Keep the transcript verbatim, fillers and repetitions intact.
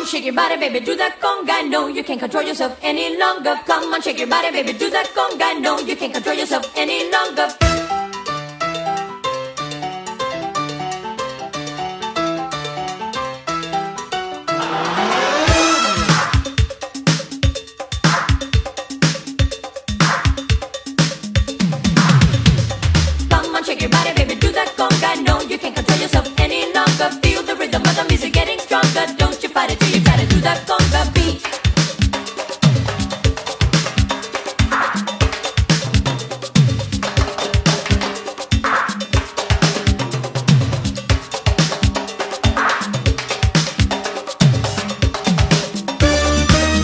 shake your body, baby, do that conga. No, you can't control yourself any longer. Come on, shake your body, baby, do that conga. No, you can't control yourself any longer. Come on, shake your body, baby, do that conga. No, you can't control yourself any longer. Feel the rhythm.